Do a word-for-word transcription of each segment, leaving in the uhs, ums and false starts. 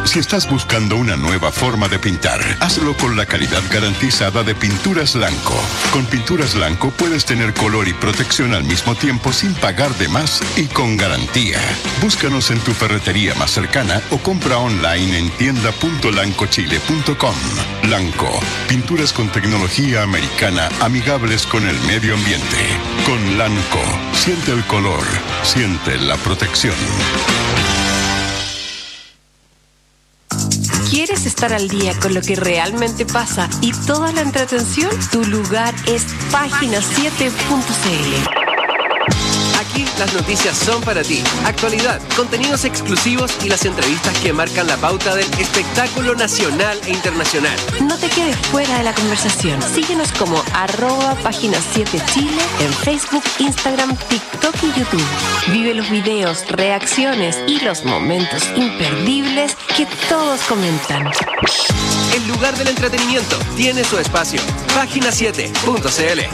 Si estás buscando una nueva forma de pintar, hazlo con la calidad garantizada de Pinturas Lanco. Con Pinturas Lanco puedes tener color y protección al mismo tiempo sin pagar de más y con garantía. Búscanos en tu ferretería más cercana o compra online en tienda punto lanco chile punto com. Lanco, pinturas con tecnología americana amigables con el medio ambiente. Con Lanco, siente el color, siente la protección. ¿Quieres estar al día con lo que realmente pasa y toda la entretención? Tu lugar es página siete punto c l. Aquí las noticias son para ti. Actualidad, contenidos exclusivos y las entrevistas que marcan la pauta del espectáculo nacional e internacional. No te quedes fuera de la conversación. Síguenos como arroba página siete Chile en Facebook, Instagram, TikTok y YouTube. Vive los videos, reacciones y los momentos imperdibles que todos comentan. El lugar del entretenimiento tiene su espacio. página siete punto c l.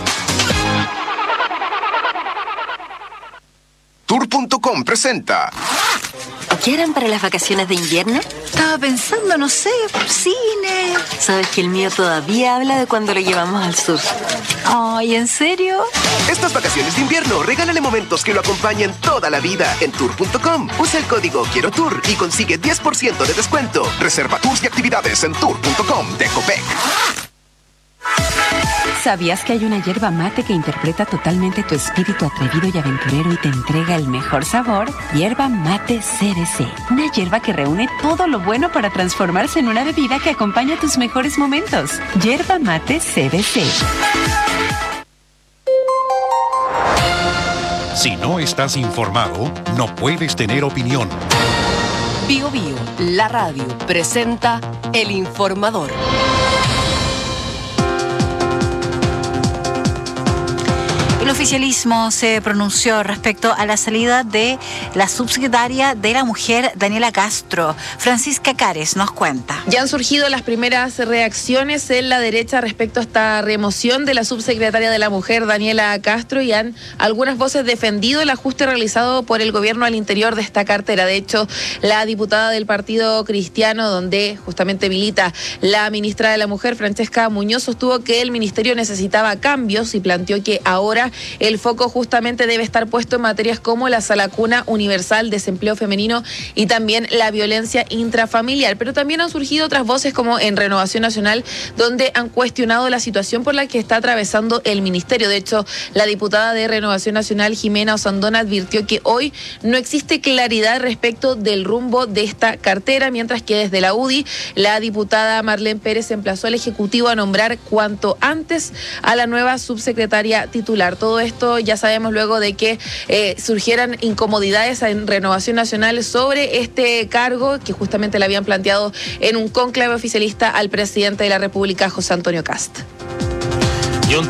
Tour punto com presenta. ¿Qué harán para las vacaciones de invierno? Estaba pensando, no sé, cine. ¿Sabes que el mío todavía habla de cuando lo llevamos al sur? Ay, ¿en serio? Estas vacaciones de invierno, regálale momentos que lo acompañen toda la vida en tour punto com. Usa el código Quiero Tour y consigue diez por ciento de descuento. Reserva tours y actividades en tour punto com de Copec. ¿Sabías que hay una yerba mate que interpreta totalmente tu espíritu atrevido y aventurero y te entrega el mejor sabor? Yerba Mate C B C. Una yerba que reúne todo lo bueno para transformarse en una bebida que acompaña tus mejores momentos. Yerba Mate C B C. Si no estás informado, no puedes tener opinión. Bio Bio, la radio, presenta El Informador. El oficialismo se pronunció respecto a la salida de la subsecretaria de la Mujer, Daniela Castro. Francisca Cares nos cuenta. Ya han surgido las primeras reacciones en la derecha respecto a esta remoción de la subsecretaria de la Mujer, Daniela Castro, y han algunas voces defendido el ajuste realizado por el gobierno al interior de esta cartera. De hecho, la diputada del Partido Cristiano, donde justamente milita la ministra de la Mujer, Francesca Muñoz, sostuvo que el ministerio necesitaba cambios y planteó que ahora el foco justamente debe estar puesto en materias como la sala cuna universal, desempleo femenino y también la violencia intrafamiliar. Pero también han surgido otras voces como en Renovación Nacional, donde han cuestionado la situación por la que está atravesando el ministerio. De hecho, la diputada de Renovación Nacional, Jimena Osandón, advirtió que hoy no existe claridad respecto del rumbo de esta cartera, mientras que desde la U D I, la diputada Marlene Pérez emplazó al Ejecutivo a nombrar cuanto antes a la nueva subsecretaria titular. Todo esto ya sabemos luego de que eh, surgieran incomodidades en Renovación Nacional sobre este cargo que justamente le habían planteado en un cónclave oficialista al presidente de la República, José Antonio Kast. John.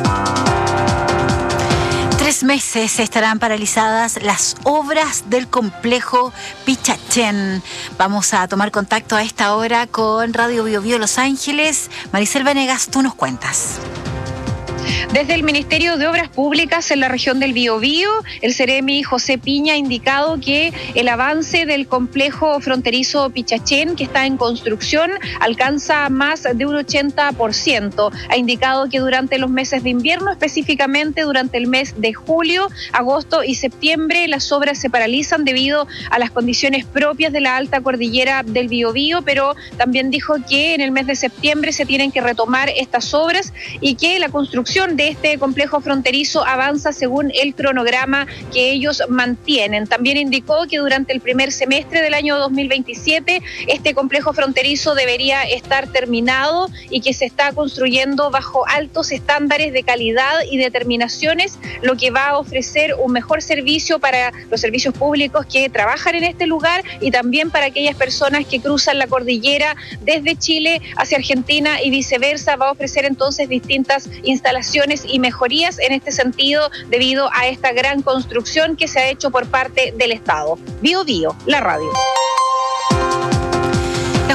Tres meses estarán paralizadas las obras del complejo Pichachén. Vamos a tomar contacto a esta hora con Radio Bio Bio Los Ángeles. Maricel Venegas, tú nos cuentas. Desde el Ministerio de Obras Públicas en la región del Biobío, el Ceremi José Piña ha indicado que el avance del complejo fronterizo Pichachén, que está en construcción, alcanza más de un ochenta por ciento. Ha indicado que durante los meses de invierno, específicamente durante el mes de julio, agosto y septiembre, las obras se paralizan debido a las condiciones propias de la alta cordillera del Biobío, pero también dijo que en el mes de septiembre se tienen que retomar estas obras y que la construcción de este complejo fronterizo avanza según el cronograma que ellos mantienen. También indicó que durante el primer semestre del año dos mil veintisiete este complejo fronterizo debería estar terminado y que se está construyendo bajo altos estándares de calidad y determinaciones, lo que va a ofrecer un mejor servicio para los servicios públicos que trabajan en este lugar y también para aquellas personas que cruzan la cordillera desde Chile hacia Argentina y viceversa. Va a ofrecer entonces distintas instalaciones y mejorías en este sentido debido a esta gran construcción que se ha hecho por parte del Estado. Bio Bio, la radio. La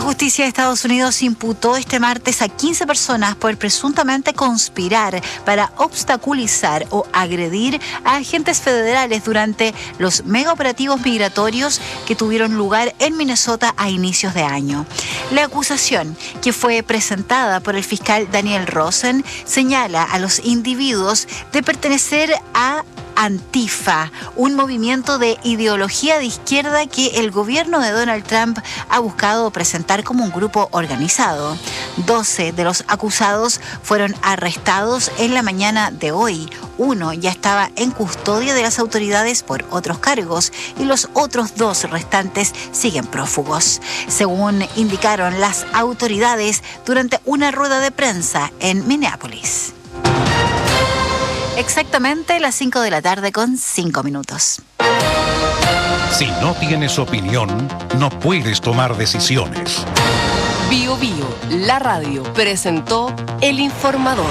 justicia de Estados Unidos imputó este martes a quince personas por presuntamente conspirar para obstaculizar o agredir a agentes federales durante los megaoperativos migratorios que tuvieron lugar en Minnesota a inicios de año. La acusación, que fue presentada por el fiscal Daniel Rosen, señala a los individuos de pertenecer a Antifa, un movimiento de ideología de izquierda que el gobierno de Donald Trump ha buscado presentar como un grupo organizado. doce de los acusados fueron arrestados en la mañana de hoy. Uno ya estaba en custodia de las autoridades por otros cargos y los otros dos restantes siguen prófugos, según indicaron las autoridades durante una rueda de prensa en Minneapolis. Exactamente las cinco de la tarde con cinco minutos. Si no tienes opinión, no puedes tomar decisiones. Bio Bio, la radio, presentó El Informador.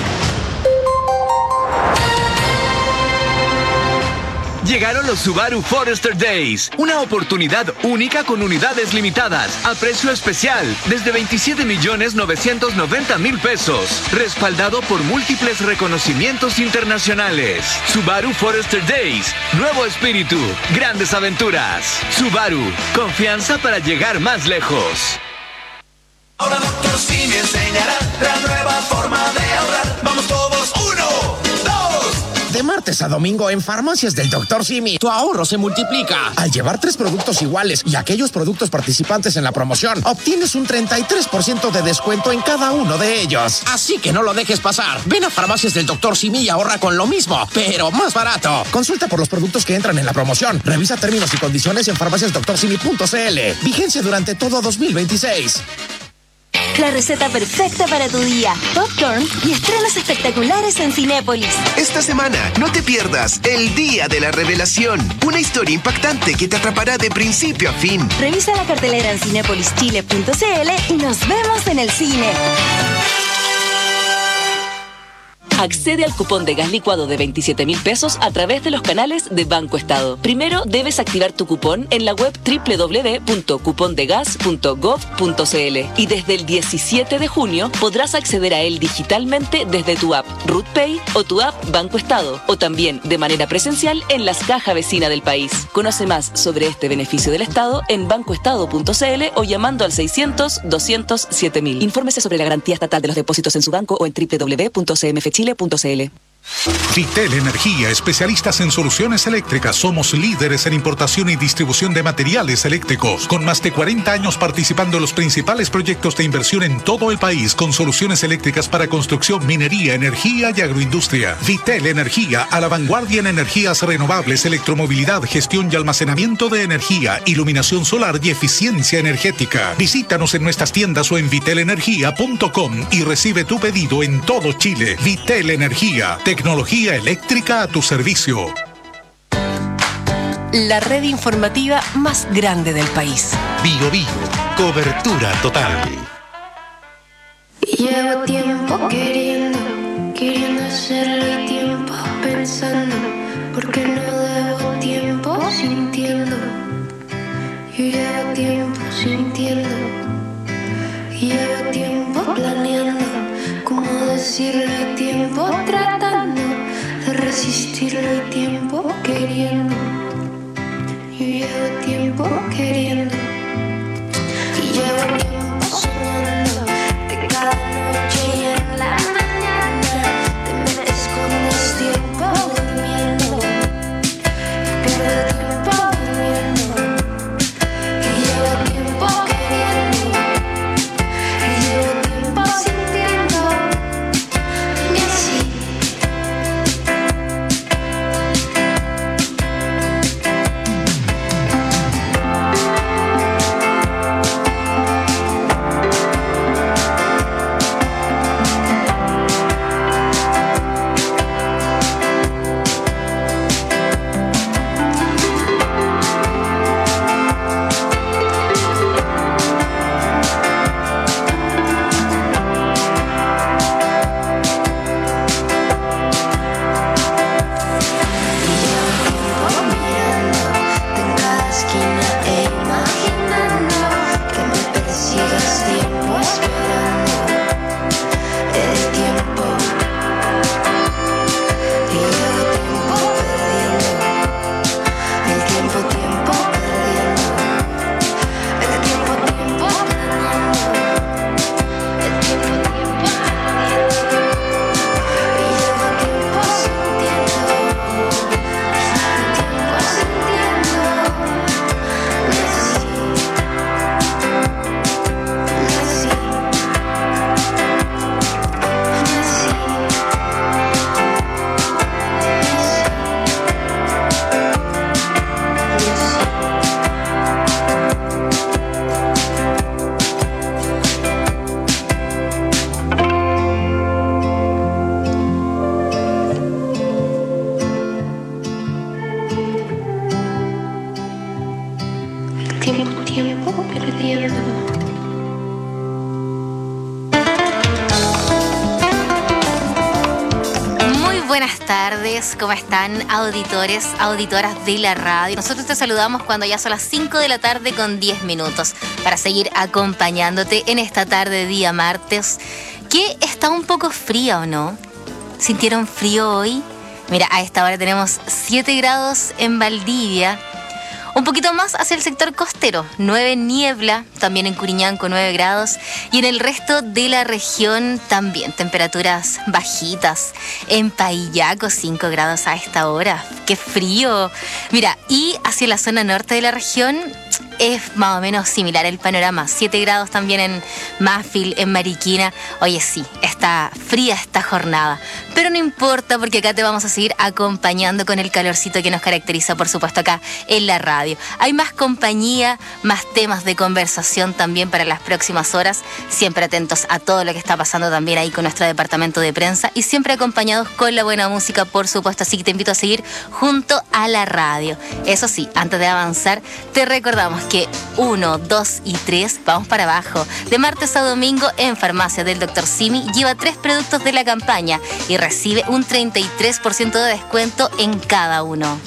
Llegaron los Subaru Forester Days, una oportunidad única con unidades limitadas, a precio especial, desde veintisiete millones novecientos noventa mil pesos, respaldado por múltiples reconocimientos internacionales. Subaru Forester Days, nuevo espíritu, grandes aventuras. Subaru, confianza para llegar más lejos. Ahora Doctor Simi enseñará la nueva forma de ahorrar. Vamos todos, uno, dos. De martes a domingo en Farmacias del Doctor Simi, tu ahorro se multiplica. Al llevar tres productos iguales y aquellos productos participantes en la promoción, obtienes un treinta y tres por ciento de descuento en cada uno de ellos. Así que no lo dejes pasar. Ven a Farmacias del Doctor Simi y ahorra con lo mismo, pero más barato. Consulta por los productos que entran en la promoción. Revisa términos y condiciones en farmacias doctor simi punto c l. Vigencia durante todo dos mil veintiséis. La receta perfecta para tu día. Popcorn y estrenos espectaculares en Cinépolis. Esta semana no te pierdas El Día de la Revelación. Una historia impactante que te atrapará de principio a fin. Revisa la cartelera en cinépolis chile punto c l y nos vemos en el cine. Accede al cupón de gas licuado de veintisiete mil pesos a través de los canales de Banco Estado. Primero debes activar tu cupón en la web doble u doble u doble u punto cupondegas punto gov punto c l y desde el diecisiete de junio podrás acceder a él digitalmente desde tu app RutPay o tu app Banco Estado o también de manera presencial en las cajas vecinas del país. Conoce más sobre este beneficio del Estado en bancoestado punto c l o llamando al seiscientos, doscientos, siete mil. Infórmese sobre la garantía estatal de los depósitos en su banco o en doble u doble u doble u punto c m f chile punto c l. Vitel Energía, especialistas en soluciones eléctricas. Somos líderes en importación y distribución de materiales eléctricos. Con más de cuarenta años participando en los principales proyectos de inversión en todo el país, con soluciones eléctricas para construcción, minería, energía y agroindustria. Vitel Energía, a la vanguardia en energías renovables, electromovilidad, gestión y almacenamiento de energía, iluminación solar y eficiencia energética. Visítanos en nuestras tiendas o en vitel energía punto com y recibe tu pedido en todo Chile. Vitel Energía, tecnología eléctrica a tu servicio. La red informativa más grande del país. Bio Bio, cobertura total. Llevo tiempo queriendo, queriendo hacerle tiempo pensando, porque no debo tiempo sintiendo. Yo llevo tiempo sintiendo, llevo tiempo planeando, cómo decirle tiempo, tratando de resistirle tiempo queriendo. Yo llevo tiempo queriendo y llevo tiempo soñando que cada noche y en la mañana te me escondes tiempo durmiendo, pierdo tiempo durmiendo y llevo tiempo queriendo y llevo tiempo sintiendo y así. tiempo, tiempo perdiendo. Buenas tardes, ¿cómo están auditores, auditoras de la radio? Nosotros te saludamos cuando ya son las cinco de la tarde con diez minutos para seguir acompañándote en esta tarde de día martes, que está un poco fría, ¿o no? ¿Sintieron frío hoy? Mira, a esta hora tenemos siete grados en Valdivia, un poquito más hacia el sector costero, nueve niebla, también en Curiñán con nueve grados, y en el resto de la región también temperaturas bajitas. En Paillaco cinco grados a esta hora, ¡qué frío! Mira, y hacia la zona norte de la región es más o menos similar el panorama, siete grados también en Mafil, en Mariquina. Oye, sí, está fría esta jornada, pero no importa porque acá te vamos a seguir acompañando con el calorcito que nos caracteriza, por supuesto, acá en la radio. Hay más compañía, más temas de conversación también para las próximas horas, siempre atentos a todo lo que está pasando también ahí con nuestro departamento de prensa y siempre acompañados con la buena música, por supuesto, así que te invito a seguir junto a la radio. Eso sí, antes de avanzar, te recordamos que uno, dos y tres vamos para abajo. De martes a domingo en Farmacia del doctor Simi lleva tres productos de la campaña y recibe un treinta y tres por ciento de descuento en cada uno.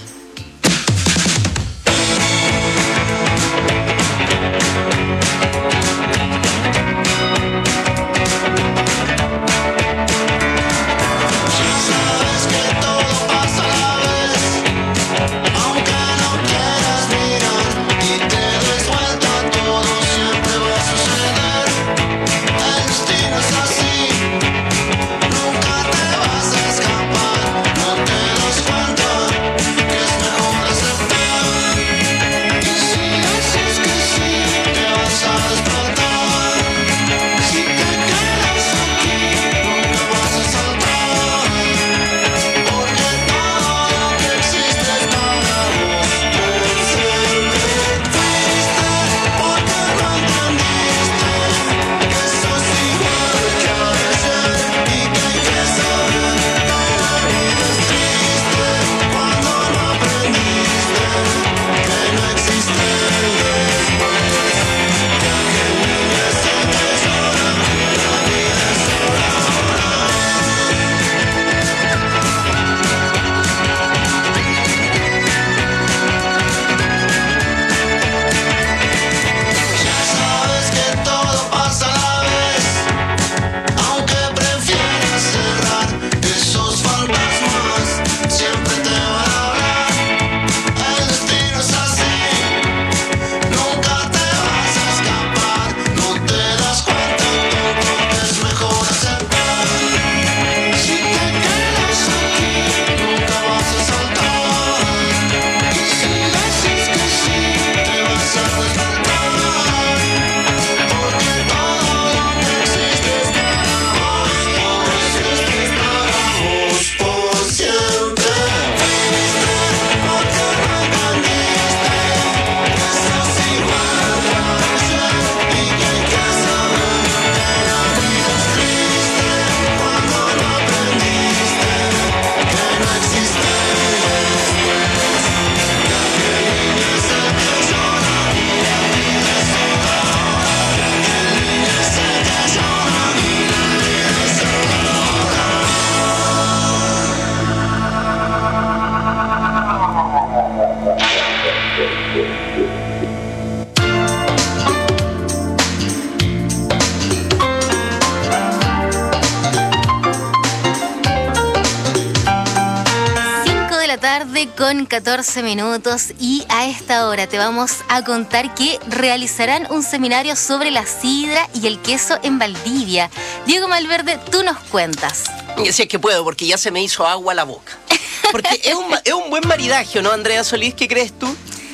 Con catorce minutos y a esta hora te vamos a contar que realizarán un seminario sobre la sidra y el queso en Valdivia. Diego Malverde, tú nos cuentas. Y si es que puedo, porque ya se me hizo agua la boca. Porque es un, es un buen maridaje, ¿no, Andrea Solís? ¿Qué crees tú?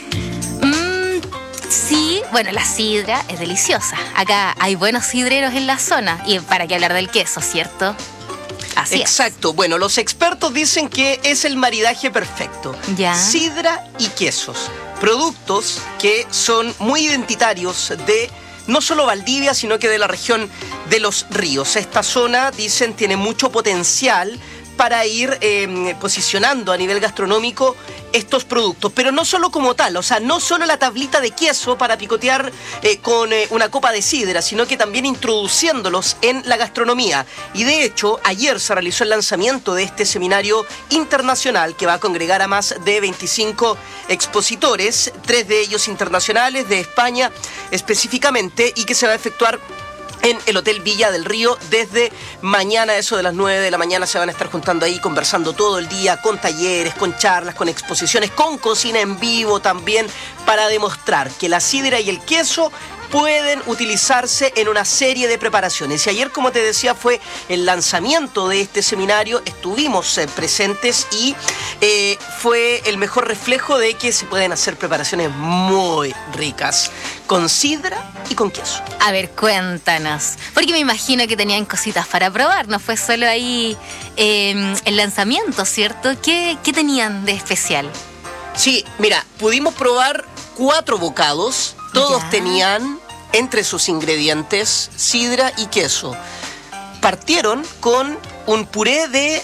Mm, sí, bueno, la sidra es deliciosa. Acá hay buenos sidreros en la zona. Y para qué hablar del queso, ¿cierto? Así Exacto. Es. Bueno, los expertos dicen que es el maridaje perfecto. Ya. Sidra y quesos. Productos que son muy identitarios de no solo Valdivia, sino que de la región de los ríos. Esta zona, dicen, tiene mucho potencial para ir eh, posicionando a nivel gastronómico estos productos, pero no solo como tal, o sea, no solo la tablita de queso para picotear eh, con eh, una copa de sidra, sino que también introduciéndolos en la gastronomía. Y de hecho, ayer se realizó el lanzamiento de este seminario internacional que va a congregar a más de veinticinco expositores, tres de ellos internacionales, de España específicamente, y que se va a efectuar en el Hotel Villa del Río desde mañana, eso de las nueve de la mañana. Se van a estar juntando ahí, conversando todo el día, con talleres, con charlas, con exposiciones, con cocina en vivo también, para demostrar que la sidra y el queso pueden utilizarse en una serie de preparaciones. Y ayer, como te decía, fue el lanzamiento de este seminario, estuvimos eh, presentes y eh, fue el mejor reflejo de que se pueden hacer preparaciones muy ricas con sidra y con queso. A ver, cuéntanos, porque me imagino que tenían cositas para probar, no fue solo ahí eh, el lanzamiento, ¿cierto? ¿Qué, qué tenían de especial? Sí, mira, pudimos probar cuatro bocados. Todos ya tenían entre sus ingredientes sidra y queso. Partieron con un puré de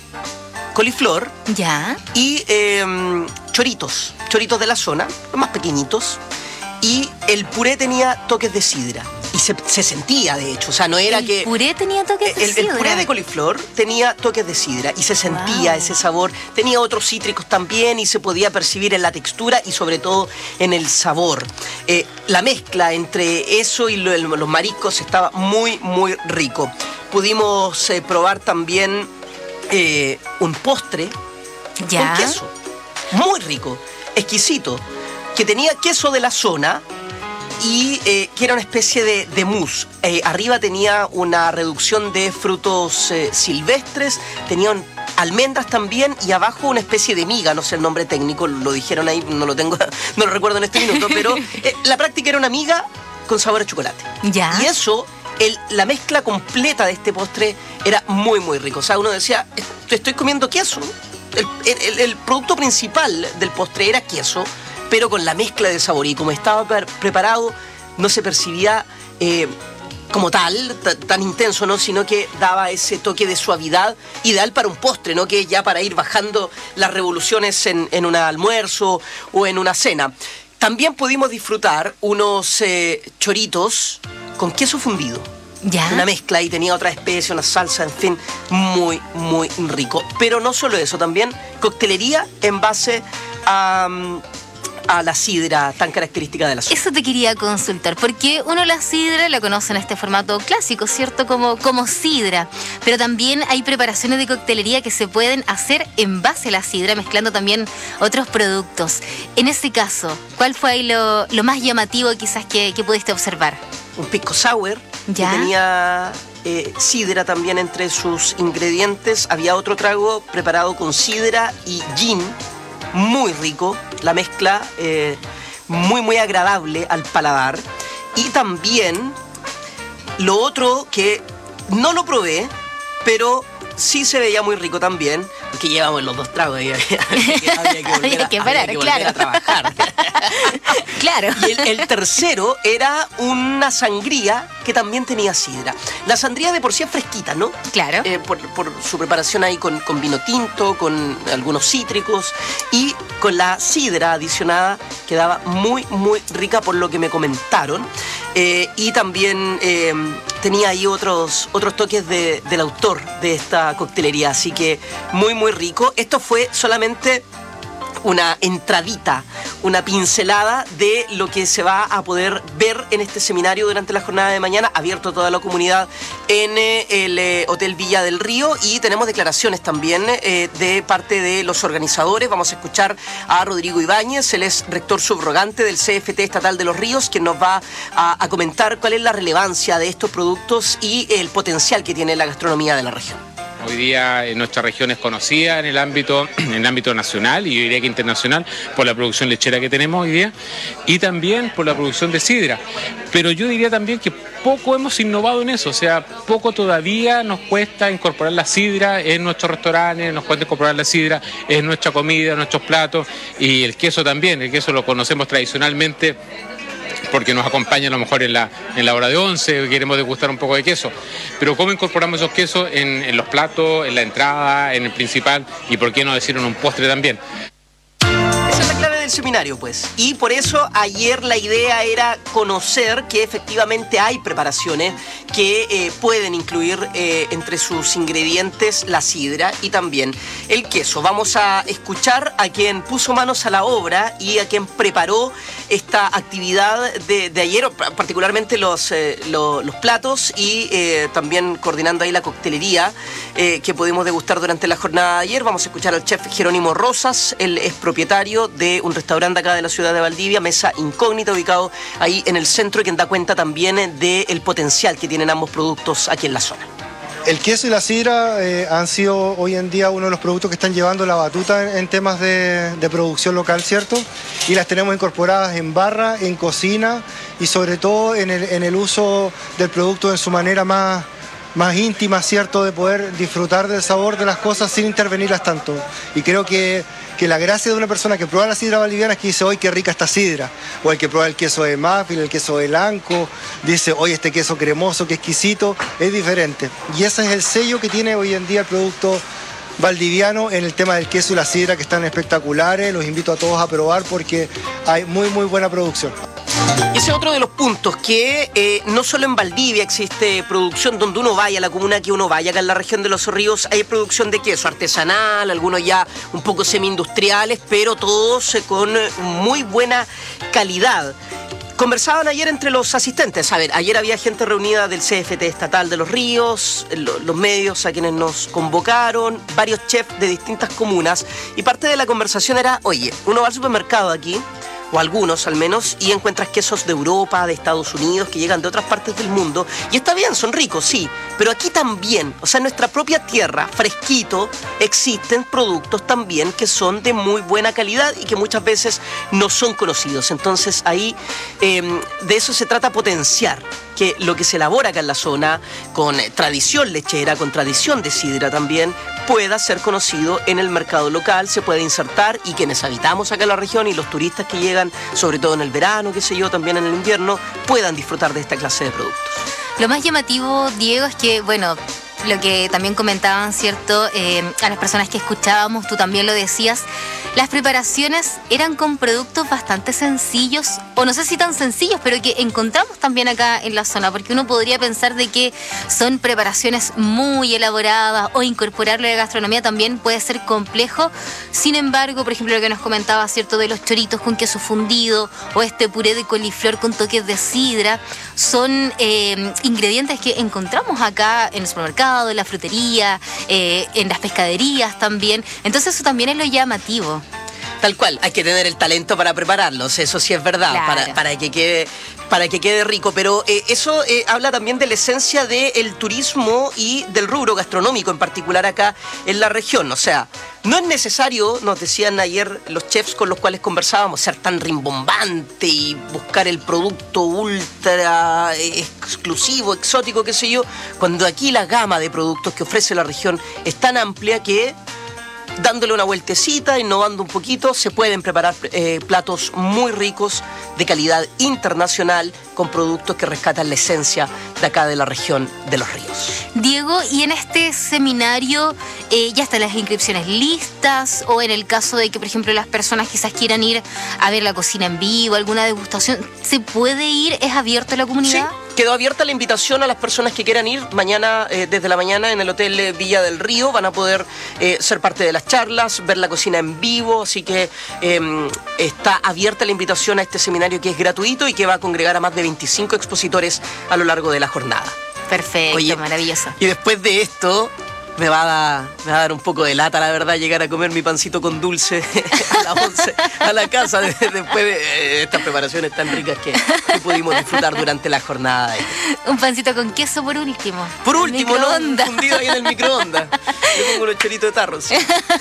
coliflor ya y eh, choritos, choritos de la zona, los más pequeñitos. Y el puré tenía toques de sidra. Y se, se sentía, de hecho, o sea, no era ¿El que... ¿El puré tenía toques de el, sidra? El puré de coliflor tenía toques de sidra y se sentía wow. ese sabor. Tenía otros cítricos también y se podía percibir en la textura y sobre todo en el sabor. Eh, la mezcla entre eso y lo, el, los mariscos estaba muy, muy rico. Pudimos eh, probar también eh, un postre ¿Ya? con queso. Muy rico, exquisito, que tenía queso de la zona y eh, que era una especie de, de mousse. Eh, arriba tenía una reducción de frutos eh, silvestres, tenían almendras también y abajo una especie de miga, no sé el nombre técnico, lo dijeron ahí, no lo tengo, no lo recuerdo en este minuto, pero eh, la práctica era una miga con sabor a chocolate. Ya. Y eso, el, la mezcla completa de este postre era muy, muy rico. O sea, uno decía, estoy comiendo queso. El, el, el producto principal del postre era queso, pero con la mezcla de sabor, y como estaba pre preparado no se percibía eh, como tal, tan intenso, ¿no? Sino que daba ese toque de suavidad ideal para un postre, ¿no? Que ya para ir bajando las revoluciones en, en un almuerzo o en una cena. También pudimos disfrutar unos eh, choritos con queso fundido. ¿Ya? Una mezcla y tenía otra especie, una salsa, en fin, muy, muy rico. Pero no solo eso, también coctelería en base a... a la sidra tan característica de la zona. Eso te quería consultar, porque uno la sidra la conoce en este formato clásico, ¿cierto? Como, como sidra, pero también hay preparaciones de coctelería que se pueden hacer en base a la sidra, mezclando también otros productos. En ese caso, ¿cuál fue ahí lo, lo más llamativo quizás que, que pudiste observar? Un pisco sour, ¿Ya? que tenía eh, sidra también entre sus ingredientes. Había otro trago preparado con sidra y gin, muy rico, la mezcla eh, muy muy agradable al paladar. Y también lo otro que no lo probé, pero sí se veía muy rico también, porque llevamos los dos tragos y había, había que volver, había que parar, había que volver claro. a trabajar. Claro. Y el, el tercero era una sangría que también tenía sidra. La sangría de por sí es fresquita, ¿no? Claro. Eh, por, por su preparación ahí con, con vino tinto, con algunos cítricos y con la sidra adicionada, quedaba muy, muy rica por lo que me comentaron. Eh, y también eh, tenía ahí otros, otros toques de, del autor de esta coctelería, así que muy, muy rico. Esto fue solamente una entradita, una pincelada de lo que se va a poder ver en este seminario durante la jornada de mañana, abierto a toda la comunidad en eh, el eh, Hotel Villa del Río, y tenemos declaraciones también eh, de parte de los organizadores. Vamos a escuchar a Rodrigo Ibáñez, él es rector subrogante del C F T Estatal de Los Ríos, quien nos va a, a comentar cuál es la relevancia de estos productos y el potencial que tiene la gastronomía de la región. Hoy día en nuestra región es conocida en el ámbito, en el ámbito nacional y yo diría que internacional por la producción lechera que tenemos hoy día y también por la producción de sidra. Pero yo diría también que poco hemos innovado en eso, o sea, poco todavía nos cuesta incorporar la sidra en nuestros restaurantes, nos cuesta incorporar la sidra en nuestra comida, en nuestros platos, y el queso también. El queso lo conocemos tradicionalmente porque nos acompaña a lo mejor en la, en la hora de once, queremos degustar un poco de queso. Pero ¿cómo incorporamos esos quesos en, en los platos, en la entrada, en el principal y por qué no decir en un postre también? Esa es la clave del seminario, pues. Y por eso ayer la idea era conocer que efectivamente hay preparaciones que eh, pueden incluir eh, entre sus ingredientes la sidra y también el queso. Vamos a escuchar a quien puso manos a la obra y a quien preparó esta actividad de, de ayer, particularmente los, eh, lo, los platos y eh, también coordinando ahí la coctelería eh, que pudimos degustar durante la jornada de ayer. Vamos a escuchar al chef Jerónimo Rosas, él es propietario de un restaurante acá de la ciudad de Valdivia, Mesa Incógnita, ubicado ahí en el centro, y quien da cuenta también del potencial que tienen ambos productos aquí en la zona. El queso y la sidra eh, han sido hoy en día uno de los productos que están llevando la batuta en, en temas de, de producción local, ¿cierto? Y las tenemos incorporadas en barra, en cocina y sobre todo en el, en el uso del producto en su manera más, más íntima, ¿cierto? De poder disfrutar del sabor de las cosas sin intervenirlas tanto. Y creo que que la gracia de una persona que prueba la sidra valdiviana es que dice, ¡oye, qué rica esta sidra! O el que prueba el queso de Mafil, el queso de Lanco, dice, ¡oye, este queso cremoso, qué exquisito! Es diferente. Y ese es el sello que tiene hoy en día el producto valdiviano en el tema del queso y la sidra, que están espectaculares. Los invito a todos a probar porque hay muy, muy buena producción. Ese es otro de los puntos, que eh, no solo en Valdivia existe producción donde uno vaya, a la comuna que uno vaya, acá en la región de Los Ríos hay producción de queso artesanal, algunos ya un poco semi-industriales, pero todos eh, con muy buena calidad. Conversaban ayer entre los asistentes, a ver, ayer había gente reunida del C F T estatal de Los Ríos, los medios a quienes nos convocaron, varios chefs de distintas comunas, y parte de la conversación era, oye, uno va al supermercado aquí, o algunos al menos, y encuentras quesos de Europa, de Estados Unidos, que llegan de otras partes del mundo, y está bien, son ricos, sí, pero aquí también, o sea, en nuestra propia tierra, fresquito, existen productos también que son de muy buena calidad y que muchas veces no son conocidos. Entonces ahí eh, de eso se trata, potenciar que lo que se elabora acá en la zona, con tradición lechera, con tradición de sidra también, pueda ser conocido en el mercado local, se puede insertar, y quienes habitamos acá en la región y los turistas que llegan, sobre todo en el verano, qué sé yo, también en el invierno, puedan disfrutar de esta clase de productos. Lo más llamativo, Diego, es que, bueno, lo que también comentaban, ¿cierto? Eh, a las personas que escuchábamos, tú también lo decías, las preparaciones eran con productos bastante sencillos, o no sé si tan sencillos, pero que encontramos también acá en la zona, porque uno podría pensar de que son preparaciones muy elaboradas, o incorporarlo a la gastronomía también puede ser complejo. Sin embargo, por ejemplo, lo que nos comentaba, ¿cierto?, de los choritos con queso fundido, o este puré de coliflor con toques de sidra, son eh, ingredientes que encontramos acá en el supermercado, en la frutería, eh, en las pescaderías también. Entonces eso también es lo llamativo. Tal cual, hay que tener el talento para prepararlos, eso sí es verdad, claro. para, para que quede, para que quede rico, pero eh, eso eh, habla también de la esencia del turismo y del rubro gastronómico en particular acá en la región. O sea, no es necesario, nos decían ayer los chefs con los cuales conversábamos, ser tan rimbombante y buscar el producto ultra exclusivo, exótico, qué sé yo, cuando aquí la gama de productos que ofrece la región es tan amplia que, dándole una vueltecita, innovando un poquito, se pueden preparar eh, platos muy ricos, de calidad internacional, con productos que rescatan la esencia de acá de la región de Los Ríos. Diego, y en este seminario eh, ya están las inscripciones listas, o en el caso de que, por ejemplo, las personas quizás quieran ir a ver la cocina en vivo, alguna degustación, ¿se puede ir? ¿Es abierto a la comunidad? Sí. Quedó abierta la invitación a las personas que quieran ir. Mañana, eh, desde la mañana, en el Hotel Villa del Río, van a poder eh, ser parte de las charlas, ver la cocina en vivo, así que eh, está abierta la invitación a este seminario, que es gratuito y que va a congregar a más de veinticinco expositores a lo largo de la jornada. Perfecto, Oye, maravilloso. Y después de esto, me va, a dar, me va a dar un poco de lata, la verdad, llegar a comer mi pancito con dulce a las once a la casa, después de estas preparaciones tan ricas que, que pudimos disfrutar durante la jornada. Un pancito con queso por último. Por último, ¿no? Fundido ahí en el microondas. Le pongo unos choritos de tarro, sí.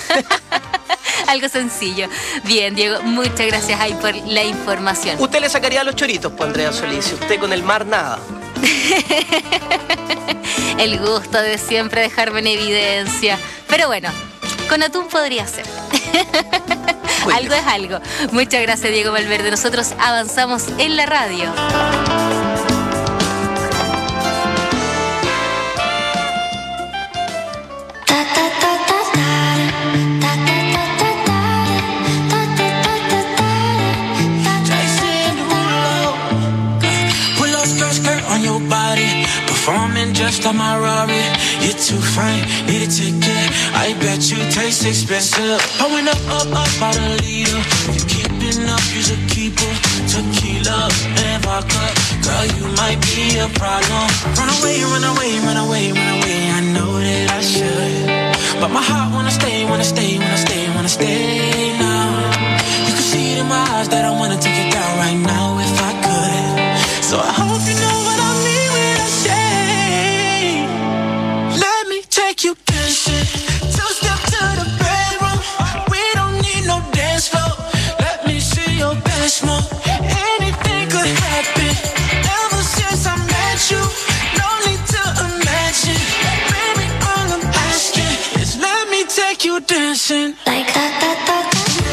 Algo sencillo. Bien, Diego, muchas gracias ahí por la información. Usted le sacaría los choritos, pues, Andrea Solís, y usted con el mar nada. El gusto de siempre dejarme en evidencia. Pero bueno, con atún podría ser. Algo es algo. Muchas gracias, Diego Valverde. Nosotros avanzamos en la radio. Performing just like my Rari. You're too fine, need a ticket. I bet you taste expensive. Pouring up, up, up, out a leader. You're keeping up, you're a keeper. Tequila and vodka. Girl, you might be a problem. Run away, run away, run away, run away. I know that I should, but my heart wanna stay, wanna stay, wanna stay, wanna stay now. You can see it in my eyes that I wanna take it down right now if I could. So I hope you know what I mean. Take you dancing, two step to the bedroom. We don't need no dance floor. Let me see your best move. Anything could happen. Ever since I met you, no need to imagine. Baby, all I'm asking is let me take you dancing. Like that, that, that.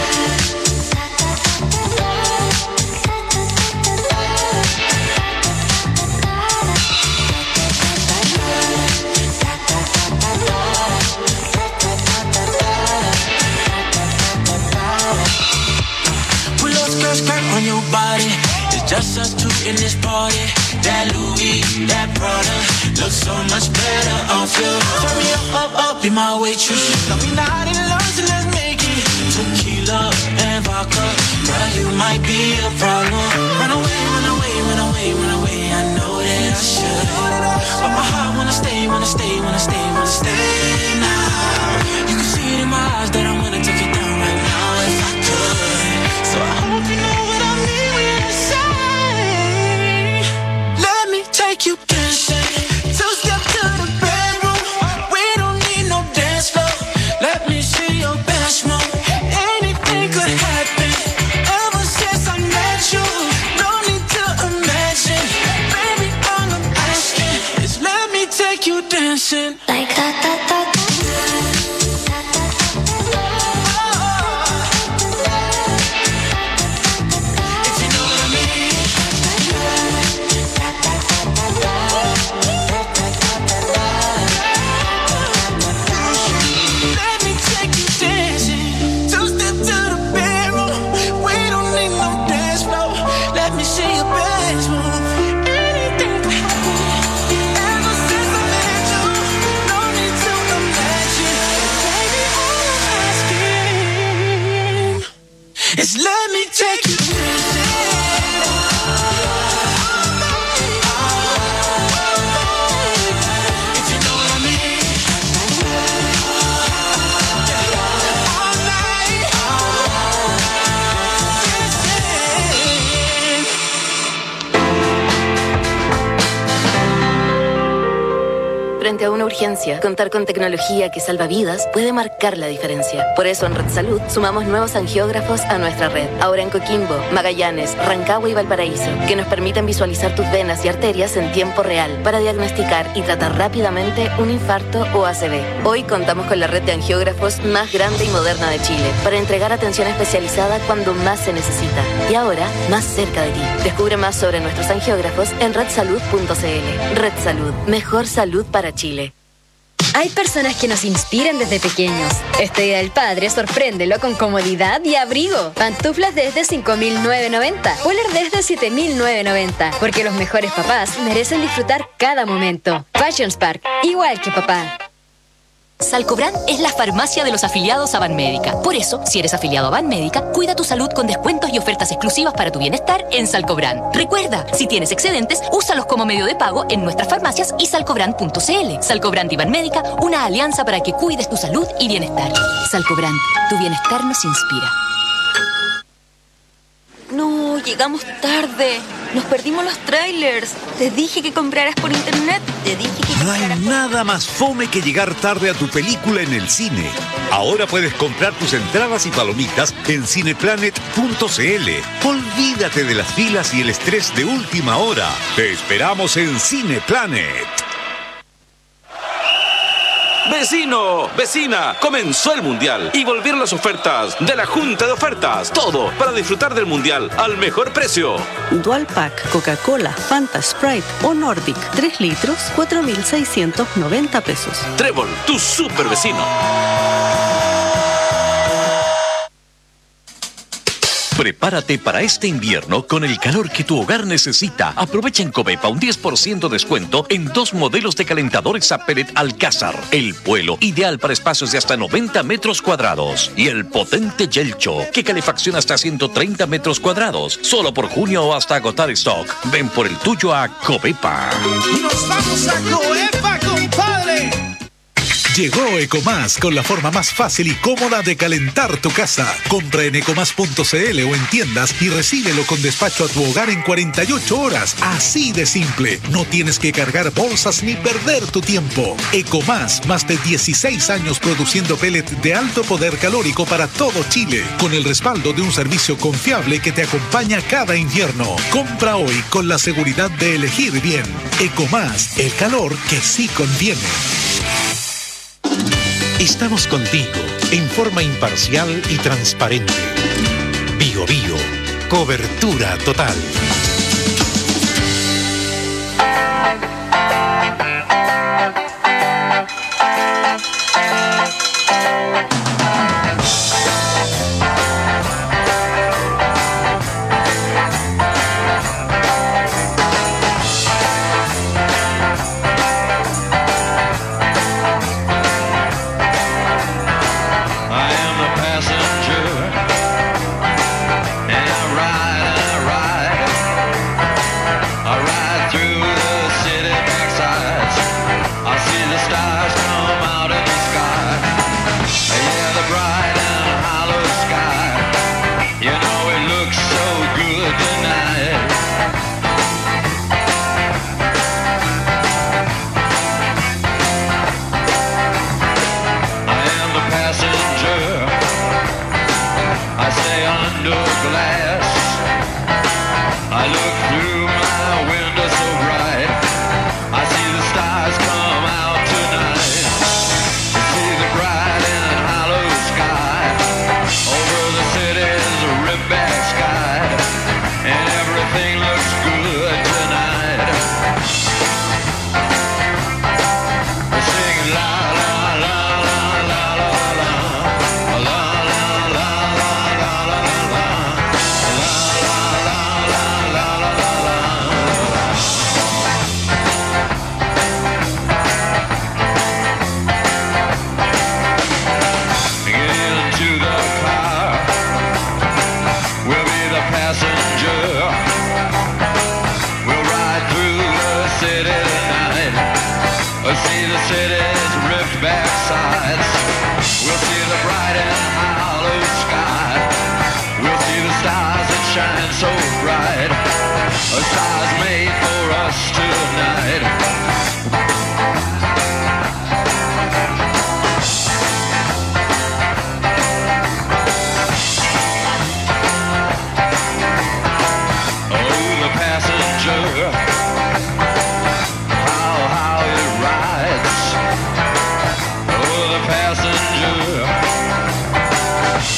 Skirt on your body, it's just us two in this party. That Louis, that Prada, looks so much better off you. Turn me up, up, up, be my waitress. Tell me not in love, so let's make it. Tequila and vodka, girl, you might be a problem. Run away, run away, run away, run away. I know that I should, but my heart wanna stay, wanna stay, wanna stay, wanna stay now. You can see it in my eyes that I wanna take it down right now if I could. So I hope you know what I mean when I say, let me take you dancing. Two step to the bedroom. We don't need no dance floor. Let me see your best move. Anything could happen. Ever since I met you, no need to imagine. Baby, all I'm asking is let me take you dancing. Like that, that, that. Just let me take you Frente a una urgencia, contar con tecnología que salva vidas puede marcar la diferencia. Por eso en Red Salud sumamos nuevos angiógrafos a nuestra red. Ahora en Coquimbo, Magallanes, Rancagua y Valparaíso, que nos permiten visualizar tus venas y arterias en tiempo real para diagnosticar y tratar rápidamente un infarto o A C V. Hoy contamos con la red de angiógrafos más grande y moderna de Chile para entregar atención especializada cuando más se necesita. Y ahora, más cerca de ti. Descubre más sobre nuestros angiógrafos en red salud punto c l. Red Salud. Mejor salud para Chile. Hay personas que nos inspiran desde pequeños. Este Día del Padre sorpréndelo con comodidad y abrigo. Pantuflas desde cinco mil novecientos noventa. Poler desde siete mil novecientos noventa. Porque los mejores papás merecen disfrutar cada momento. Fashion Spark, igual que papá. Salcobran es la farmacia de los afiliados a Banmédica. Por eso, si eres afiliado a Banmédica, cuida tu salud con descuentos y ofertas exclusivas para tu bienestar en Salcobran. Recuerda, si tienes excedentes, úsalos como medio de pago en nuestras farmacias y salcobran punto c l. Salcobran y Banmédica, una alianza para que cuides tu salud y bienestar. Salcobran, tu bienestar nos inspira. No, llegamos tarde. Nos perdimos los trailers. Te dije que compraras por internet. Te dije que No hay nada más fome que llegar tarde a tu película en el cine. Ahora puedes comprar tus entradas y palomitas en cineplanet punto c l. Olvídate de las filas y el estrés de última hora. Te esperamos en Cineplanet. Vecino, vecina, comenzó el Mundial y volvieron las ofertas de la Junta de Ofertas. Todo para disfrutar del Mundial al mejor precio. Dual Pack, Coca-Cola, Fanta, Sprite o Nordic, tres litros, cuatro mil seiscientos noventa pesos. Trébol, tu super vecino. Prepárate para este invierno con el calor que tu hogar necesita. Aprovecha en Covepa un diez por ciento de descuento en dos modelos de calentadores a pellet Alcázar. El Vuelo, ideal para espacios de hasta noventa metros cuadrados. Y el potente Yelcho, que calefacciona hasta ciento treinta metros cuadrados. Solo por junio o hasta agotar stock. Ven por el tuyo a Covepa. ¡Nos vamos a Covepa, compadre! Llegó Ecomás con la forma más fácil y cómoda de calentar tu casa. Compra en ecomás punto cl o en tiendas y recíbelo con despacho a tu hogar en cuarenta y ocho horas. Así de simple. No tienes que cargar bolsas ni perder tu tiempo. Ecomás, más de dieciséis años produciendo pellet de alto poder calórico para todo Chile, con el respaldo de un servicio confiable que te acompaña cada invierno. Compra hoy con la seguridad de elegir bien. Ecomás, el calor que sí conviene. Estamos contigo en forma imparcial y transparente. Bio Bio, cobertura total.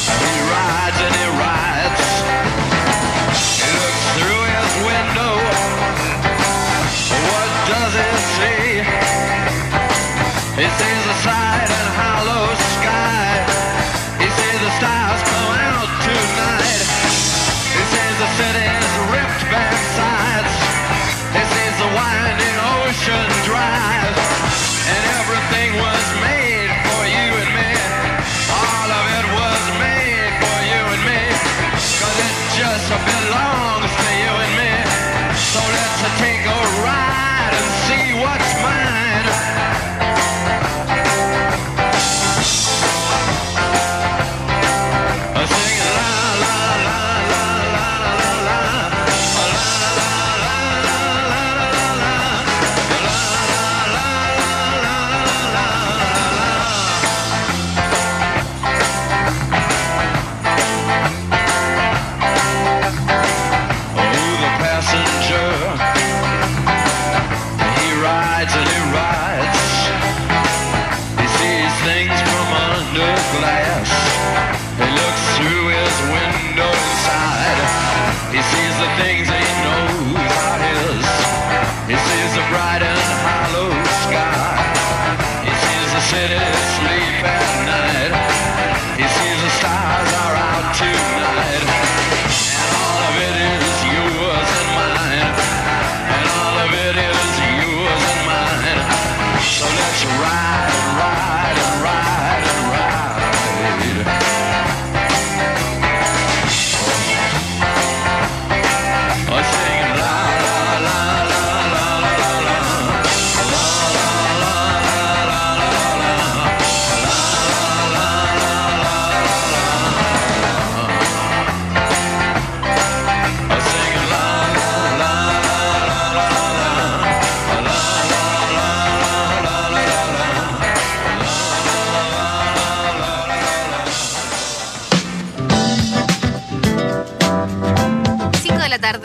He looks through his window.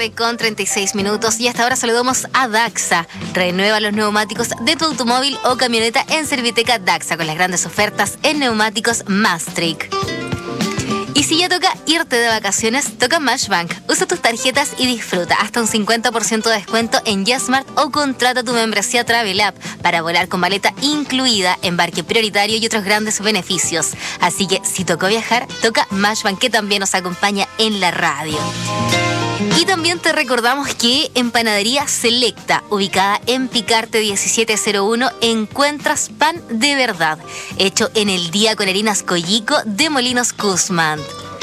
nueve con treinta y seis minutos y hasta ahora saludamos a Daxa. Renueva los neumáticos de tu automóvil o camioneta en Serviteca Daxa con las grandes ofertas en neumáticos Maastricht. Y si ya toca irte de vacaciones, toca Mashbank. Usa tus tarjetas y disfruta hasta un cincuenta por ciento de descuento en YesMart o contrata tu membresía Travel App para volar con maleta incluida, embarque prioritario y otros grandes beneficios. Así que si tocó viajar, toca Mashbank, que también nos acompaña en la radio. Y también te recordamos que en Panadería Selecta, ubicada en Picarte diecisiete cero uno, encuentras pan de verdad, hecho en el día con harinas Collico de Molinos Guzmán.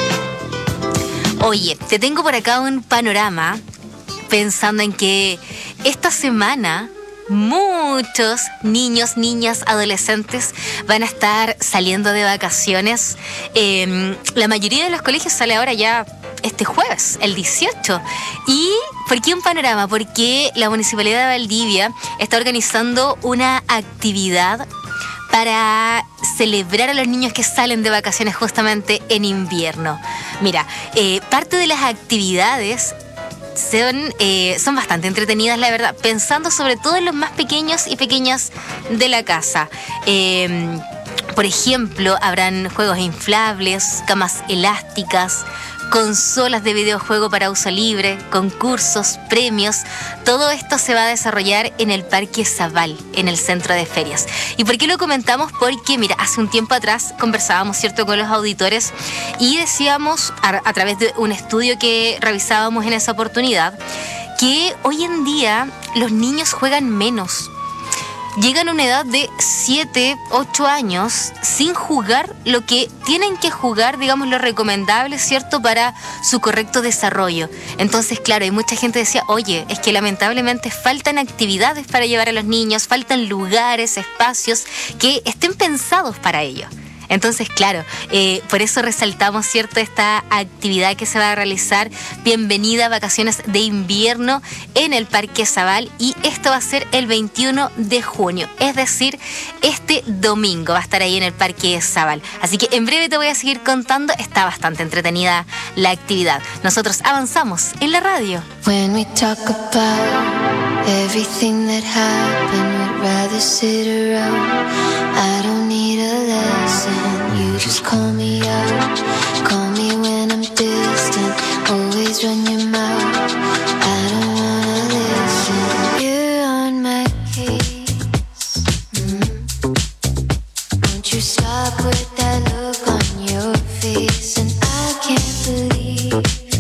Oye, te tengo por acá un panorama pensando en que esta semana muchos niños, niñas, adolescentes van a estar saliendo de vacaciones. Eh, la mayoría de los colegios sale ahora ya este jueves, el dieciocho. ¿Y por qué un panorama? Porque la Municipalidad de Valdivia está organizando una actividad para celebrar a los niños que salen de vacaciones justamente en invierno. Mira, eh, parte de las actividades Son, eh, son bastante entretenidas, la verdad, pensando sobre todo en los más pequeños y pequeñas de la casa. Eh, por ejemplo, habrán juegos inflables, camas elásticas, consolas de videojuego para uso libre, concursos, premios. Todo esto se va a desarrollar en el Parque Zabal, en el centro de ferias. ¿Y por qué lo comentamos? Porque, mira, hace un tiempo atrás conversábamos, ¿cierto?, con los auditores y decíamos, a, a través de un estudio que revisábamos en esa oportunidad, que hoy en día los niños juegan menos. Llegan a una edad de siete, ocho años sin jugar lo que tienen que jugar, digamos, lo recomendable, ¿cierto?, para su correcto desarrollo. Entonces, claro, hay mucha gente que decía, oye, es que lamentablemente faltan actividades para llevar a los niños, faltan lugares, espacios que estén pensados para ello. Entonces, claro, eh, por eso resaltamos, ¿cierto?, esta actividad que se va a realizar, Bienvenida a Vacaciones de Invierno en el Parque Zabal, y esto va a ser el veintiuno de junio, es decir, este domingo va a estar ahí en el Parque Zabal. Así que en breve te voy a seguir contando, está bastante entretenida la actividad. Nosotros avanzamos en la radio. When we talk about everything that happened, we'd rather sit around. I don't need a lesson, you just call me out. Call me when I'm distant, always run your mouth. I don't wanna listen, you're on my case. Mm-hmm. Won't you stop with that look on your face? And I can't believe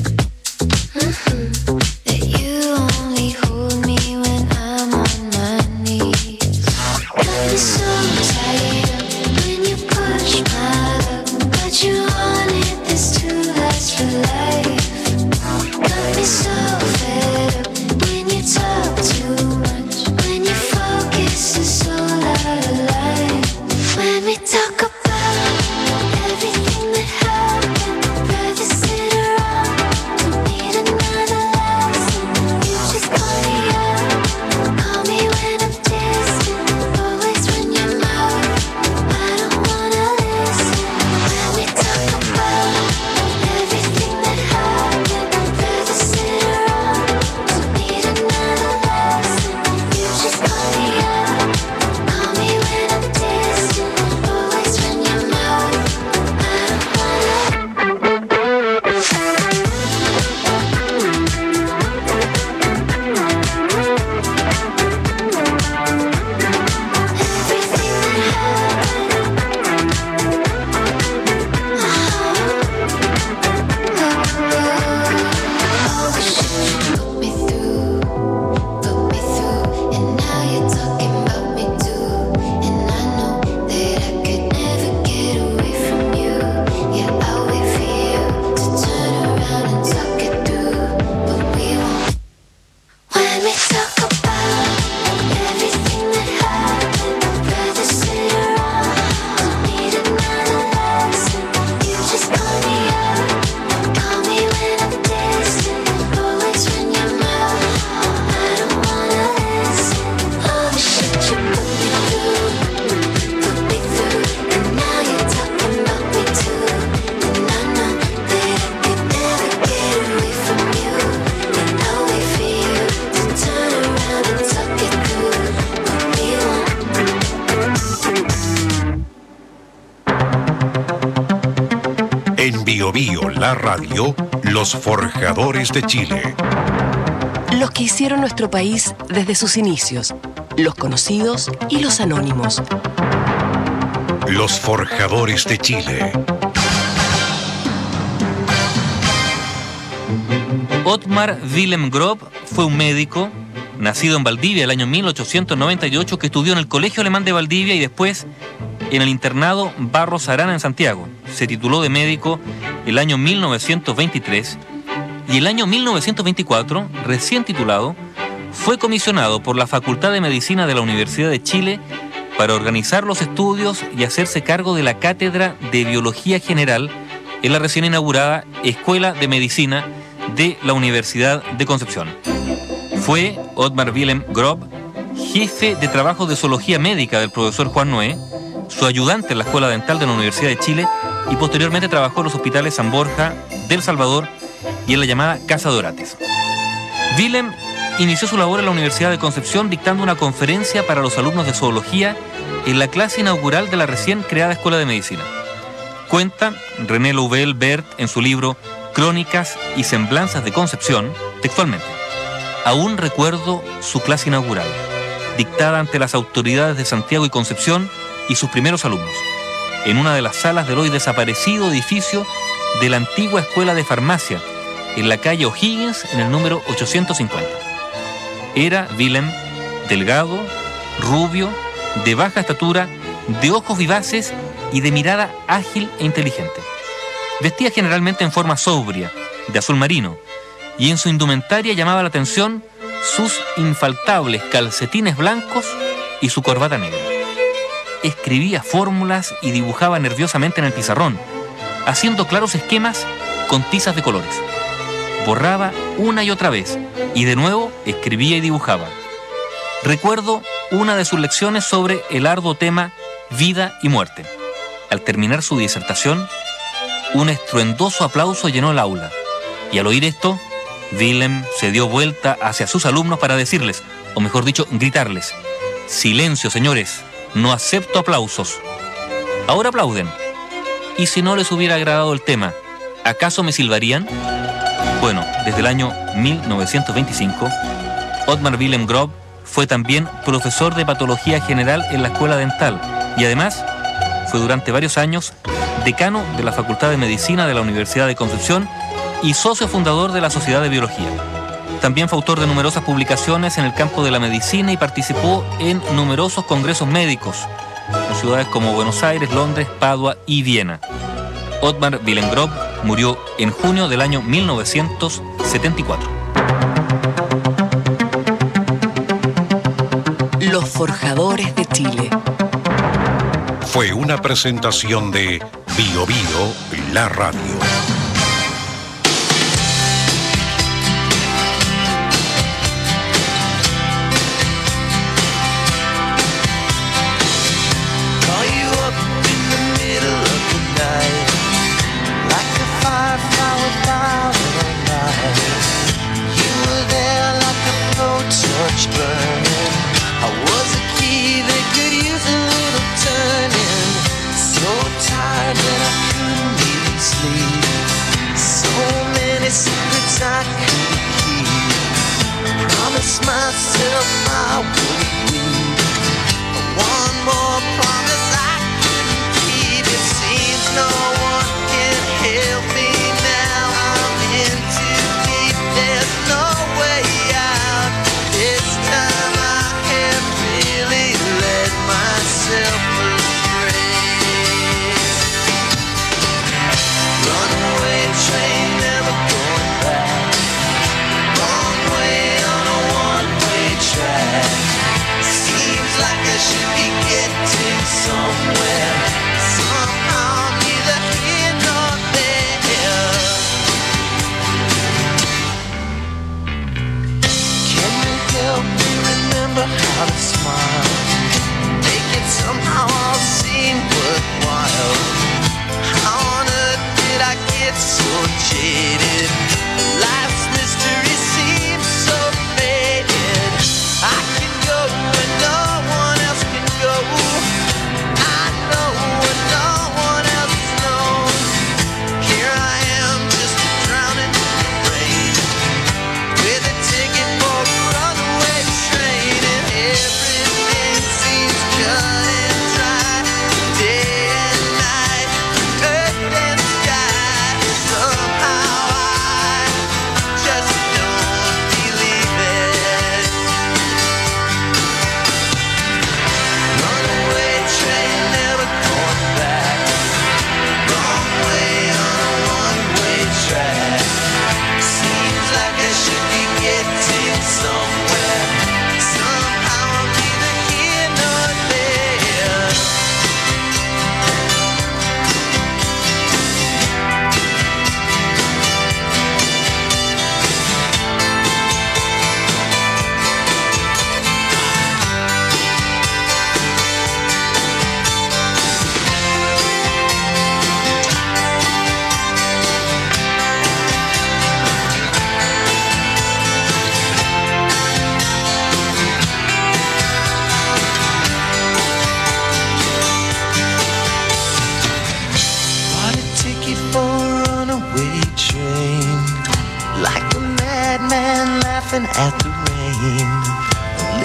mm-hmm. that you only hold me when I'm on my knees. Got me so tired up when you push my luck, but you wanted this to last for life. Got me so fed up when you talk too much, when your focus is all out of line. When we talk about everything that happened, I'd rather sit around. Don't need another lesson, you just call me out. Call me when I'm distant, always run your mouth. I don't wanna listen. When we talk about everything that happened, I'd rather sit around. Don't need another lesson, you just call me out. Call me when I'm distant, always run your mouth. I don't wanna. All the shit you put me through, put me through, and now you're talking about me too. And I know that I could never get away from you. Yeah, I'll wait for you to turn around and talk it through, but we won't. When we talk about everything that happened, I'd rather sit around. Don't need another lesson, you just call me out. Call me when I'm distant, always run your mouth. I don't wanna listen. All the shit you put me through, put me through, and now you're talking about me too. And I know that I could never get away from you. And I la radio, los forjadores de Chile. Los que hicieron nuestro país desde sus inicios, los conocidos y los anónimos. Los forjadores de Chile. Ottmar Wilhelm Grob fue un médico nacido en Valdivia el año mil ochocientos noventa y ocho que estudió en el Colegio Alemán de Valdivia y después en el internado Barros Arana en Santiago. Se tituló de médico el año mil novecientos veintitrés y el año mil novecientos veinticuatro, recién titulado, fue comisionado por la Facultad de Medicina de la Universidad de Chile para organizar los estudios y hacerse cargo de la Cátedra de Biología General en la recién inaugurada Escuela de Medicina de la Universidad de Concepción. Fue Ottmar Wilhelm Grob jefe de trabajo de zoología médica del profesor Juan Noé, su ayudante en la Escuela Dental de la Universidad de Chile y posteriormente trabajó en los hospitales San Borja, del Salvador y en la llamada Casa de Orates. Wilhelm inició su labor en la Universidad de Concepción dictando una conferencia para los alumnos de zoología en la clase inaugural de la recién creada Escuela de Medicina. Cuenta René Louvel-Bert en su libro Crónicas y Semblanzas de Concepción, textualmente: aún recuerdo su clase inaugural, dictada ante las autoridades de Santiago y Concepción y sus primeros alumnos, en una de las salas del hoy desaparecido edificio de la antigua Escuela de Farmacia, en la calle O'Higgins, en el número ochocientos cincuenta. Era Wilhelm delgado, rubio, de baja estatura, de ojos vivaces y de mirada ágil e inteligente. Vestía generalmente en forma sobria, de azul marino, y en su indumentaria llamaba la atención sus infaltables calcetines blancos y su corbata negra. Escribía fórmulas y dibujaba nerviosamente en el pizarrón, haciendo claros esquemas con tizas de colores. Borraba una y otra vez, y de nuevo escribía y dibujaba. Recuerdo una de sus lecciones sobre el arduo tema vida y muerte. Al terminar su disertación, un estruendoso aplauso llenó el aula, y al oír esto, Wilhelm se dio vuelta hacia sus alumnos para decirles, o mejor dicho, gritarles: silencio, señores, no acepto aplausos. Ahora aplauden. Y si no les hubiera agradado el tema, ¿acaso me silbarían? Bueno, desde el año mil novecientos veinticinco, Ottmar Wilhelm Grob fue también profesor de patología general en la Escuela Dental y además fue durante varios años decano de la Facultad de Medicina de la Universidad de Concepción y socio fundador de la Sociedad de Biología. También fue autor de numerosas publicaciones en el campo de la medicina y participó en numerosos congresos médicos en ciudades como Buenos Aires, Londres, Padua y Viena. Ottmar Wilhelm Grob murió en junio del año mil novecientos setenta y cuatro. Los forjadores de Chile. Fue una presentación de Bio Bio, la radio. Call you up in the middle of the night, like a firefly without a light. You were there like a blowtorch burning. I was a key that could use a little turning. So tired that I couldn't even sleep. So many secrets I couldn't keep. Promised myself I wouldn't weep. One more promise I couldn't keep. It seems no one can help me now. I'm in too deep. There's no way out. This time I have really let myself astray. Runaway train never going back. Wrong way on a one-way track. Seems like I should be getting somewhere. Somehow neither here nor there. Can you help me remember how to smile? Make it somehow all seem worthwhile. How on earth did I get so jaded? Life's mystery seems so faded. I can go where no one else can go. I know where no one else knows. Here I am.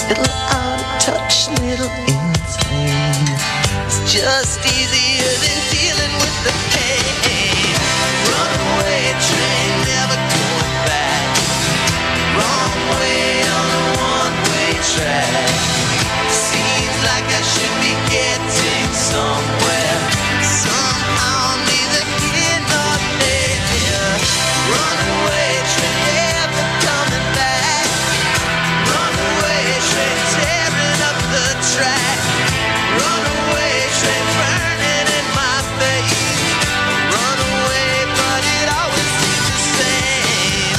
little out of touch, little insane. It's just easier than dealing with the pain. Runaway train, never going back. Wrong way on a one-way track. Seems like I should be getting somewhere. Somehow neither here nor there. Runaway train, never coming back. Runaway train, tearing up the track. Runaway train, burning in my face. Runaway, but it always seems the same.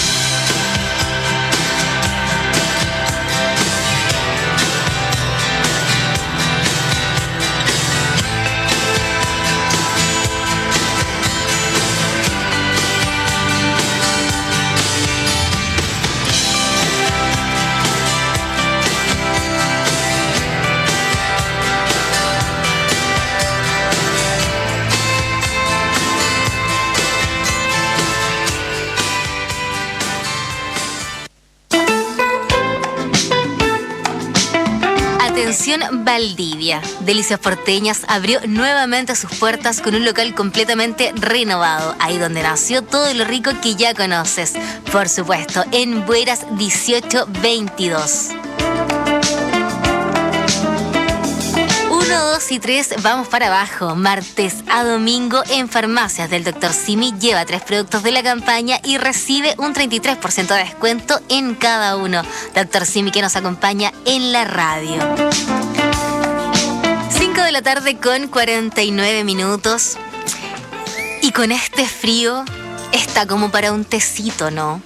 Atención Valdivia. Delicias Porteñas abrió nuevamente sus puertas con un local completamente renovado, ahí donde nació todo lo rico que ya conoces. Por supuesto, en Bueras dieciocho veintidós. uno, dos y tres, vamos para abajo. Martes a domingo en farmacias del doctor Simi lleva tres productos de la campaña y recibe un treinta y tres por ciento de descuento en cada uno. doctor Simi que nos acompaña en la radio. cinco de la tarde con cuarenta y nueve minutos. Y con este frío está como para un tecito, ¿no?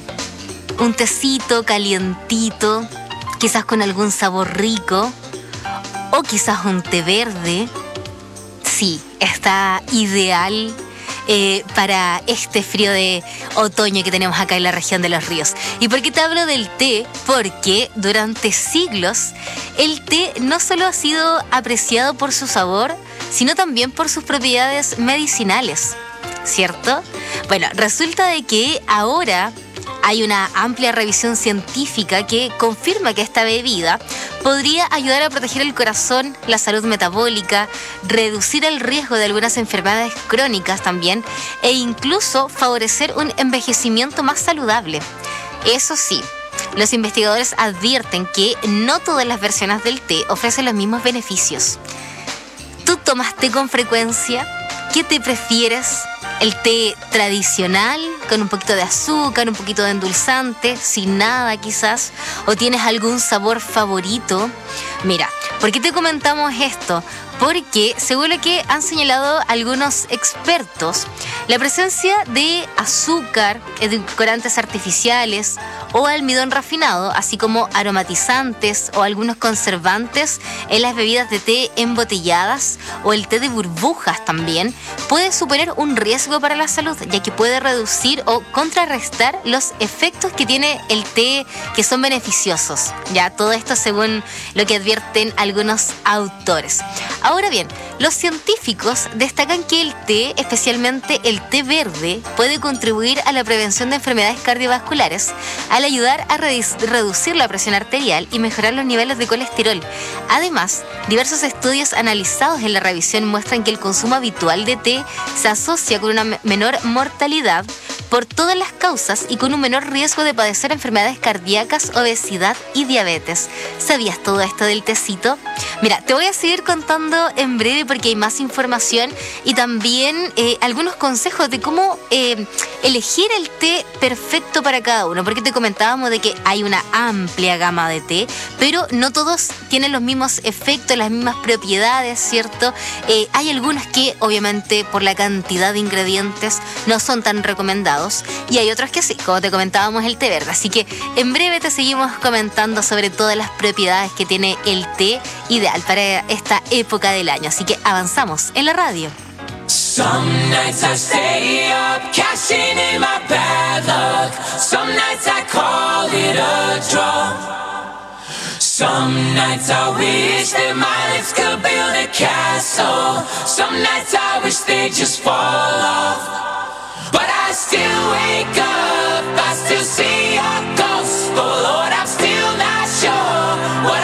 Un tecito calientito, quizás con algún sabor rico. O quizás un té verde. Sí, está ideal eh, para este frío de otoño que tenemos acá en la región de Los Ríos. ¿Y por qué te hablo del té? Porque durante siglos el té no solo ha sido apreciado por su sabor, sino también por sus propiedades medicinales, ¿cierto? Bueno, resulta de que ahora hay una amplia revisión científica que confirma que esta bebida podría ayudar a proteger el corazón, la salud metabólica, reducir el riesgo de algunas enfermedades crónicas también e incluso favorecer un envejecimiento más saludable. Eso sí, los investigadores advierten que no todas las versiones del té ofrecen los mismos beneficios. ¿Tú tomas té con frecuencia? ¿Qué té prefieres? ¿El té tradicional, con un poquito de azúcar, un poquito de endulzante, sin nada quizás? ¿O tienes algún sabor favorito? Mira, ¿por qué te comentamos esto? Porque, según lo que han señalado algunos expertos, la presencia de azúcar, edulcorantes artificiales o almidón refinado, así como aromatizantes o algunos conservantes en las bebidas de té embotelladas o el té de burbujas también, puede suponer un riesgo para la salud, ya que puede reducir o contrarrestar los efectos que tiene el té que son beneficiosos. Ya, todo esto según lo que advierten algunos autores. Ahora bien, los científicos destacan que el té, especialmente el té verde, puede contribuir a la prevención de enfermedades cardiovasculares al ayudar a reducir la presión arterial y mejorar los niveles de colesterol. Además, diversos estudios analizados en la revisión muestran que el consumo habitual de té se asocia con una menor mortalidad por todas las causas y con un menor riesgo de padecer enfermedades cardíacas, obesidad y diabetes. ¿Sabías todo esto del tecito? Mira, te voy a seguir contando en breve porque hay más información y también eh, algunos consejos de cómo eh, elegir el té perfecto para cada uno, porque te comentábamos de que hay una amplia gama de té, pero no todos tienen los mismos efectos, las mismas propiedades, ¿cierto? Eh, hay algunos que obviamente por la cantidad de ingredientes no son tan recomendados y hay otros que sí, como te comentábamos el té verde. Así que en breve te seguimos comentando sobre todas las propiedades que tiene el té ideal para esta época del año. Así que avanzamos en la radio. Some nights I stay up, cashing in my bad luck. Some nights I call it a draw. Some nights I wish that my lips could build a castle. Some nights I wish they'd just fall off. But I still wake up, I still see your ghost. Oh Lord, I'm still not sure what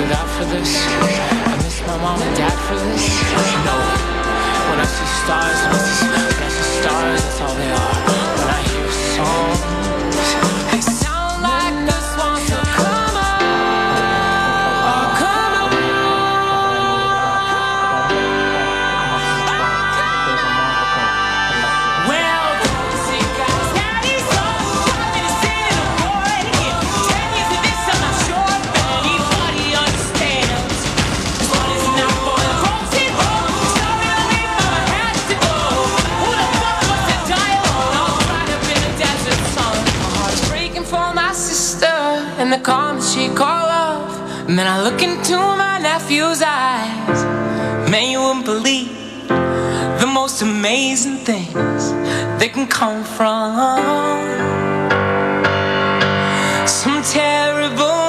would die for this. I miss my mom and dad for this. No, when I see stars, when I see, when I see stars, that's all they are. When I hear songs, they sound like the swans. So come on, oh come on. Well, don't see guys, daddy's home. I've been sitting a boy here. Ten years of this, I'm not sure if anybody understands. This one is not for the folks at home. Sorry to leave, but I had to go. Who the fuck wants to die alone? All right up in the desert sun. My heart's breaking for my sister, and the calm that she call love. And then I look into my nephew's eyes. Man, you wouldn't believe the most amazing things that can come from some terrible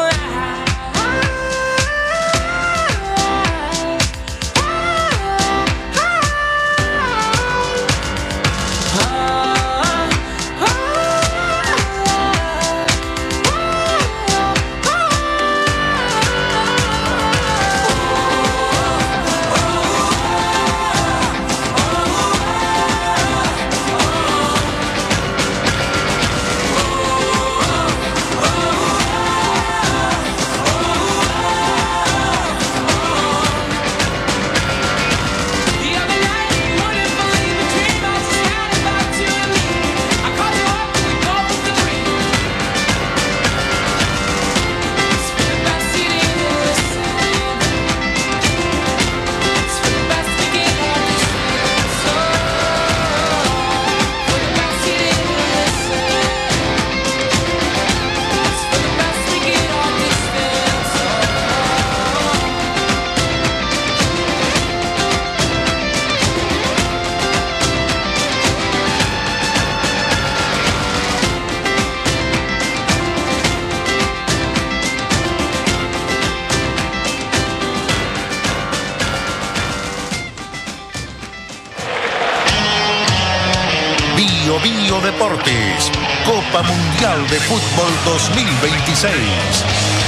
Bio Bio Deportes, Copa Mundial de Fútbol dos mil veintiséis.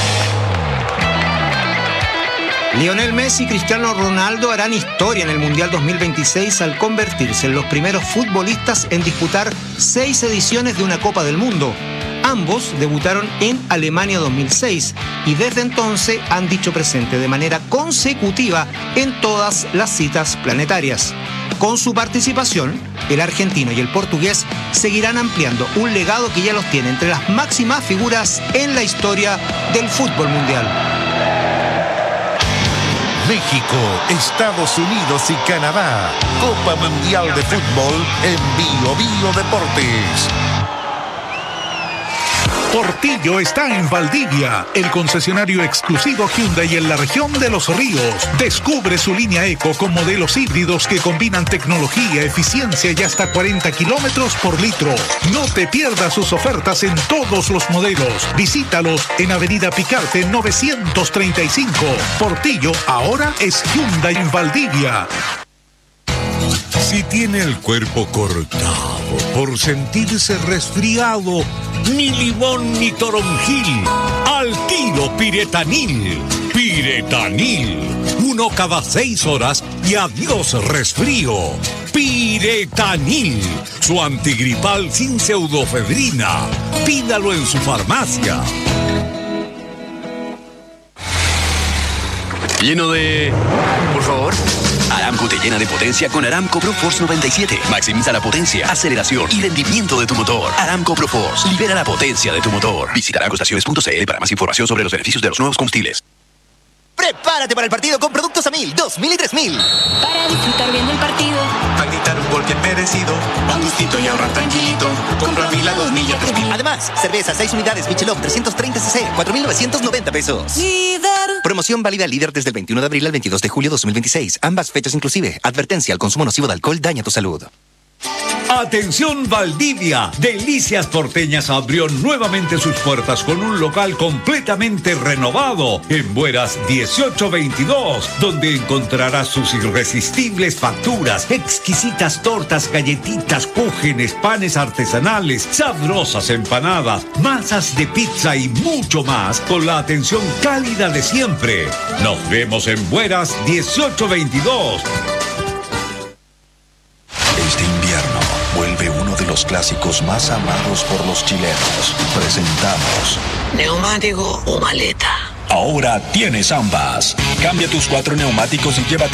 Lionel Messi y Cristiano Ronaldo harán historia en el Mundial dos mil veintiséis al convertirse en los primeros futbolistas en disputar seis ediciones de una Copa del Mundo. Ambos debutaron en Alemania dos mil seis y desde entonces han dicho presente de manera consecutiva en todas las citas planetarias. Con su participación, el argentino y el portugués seguirán ampliando un legado que ya los tiene entre las máximas figuras en la historia del fútbol mundial. México, Estados Unidos y Canadá. Copa Mundial de Fútbol en Bio Bio Deportes. Portillo está en Valdivia, el concesionario exclusivo Hyundai en la región de Los Ríos. Descubre su línea Eco con modelos híbridos que combinan tecnología, eficiencia y hasta cuarenta kilómetros por litro. No te pierdas sus ofertas en todos los modelos. Visítalos en Avenida Picarte novecientos treinta y cinco. Portillo ahora es Hyundai en Valdivia. Si tiene el cuerpo cortado por sentirse resfriado, ni limón ni toronjil, al tiro Piretanil. Piretanil, uno cada seis horas y adiós resfrío. Piretanil, su antigripal sin pseudofebrina. Pídalo en su farmacia. Lleno de... Por favor. Aramco te llena de potencia con Aramco ProForce noventa y siete. Maximiza la potencia, aceleración y rendimiento de tu motor. Aramco ProForce. Libera la potencia de tu motor. Visita aramco estaciones punto c l para más información sobre los beneficios de los nuevos combustibles. Prepárate para el partido con productos a mil, dos mil y tres mil. Para disfrutar bien del partido. Para gritar un gol bien merecido. Un gustito y ahorrar tranquilito. Compra mil a dos mil y a tres mil. Además, cerveza seis unidades Michelob trescientos treinta cc, cuatro mil novecientos noventa pesos. Líder. Promoción válida líder desde el veintiuno de abril al veintidós de julio de dos mil veintiséis. Ambas fechas inclusive. Advertencia: el consumo nocivo de alcohol daña tu salud. Atención Valdivia, Delicias Porteñas abrió nuevamente sus puertas con un local completamente renovado en Bueras dieciocho veintidós, donde encontrarás sus irresistibles facturas, exquisitas tortas, galletitas, cúgenes, panes artesanales, sabrosas empanadas, masas de pizza y mucho más con la atención cálida de siempre. Nos vemos en Bueras dieciocho veintidós. Este invierno vuelve uno de los clásicos más amados por los chilenos. Presentamos ¿neumático o maleta? Ahora tienes ambas. Cambia tus cuatro neumáticos y llévate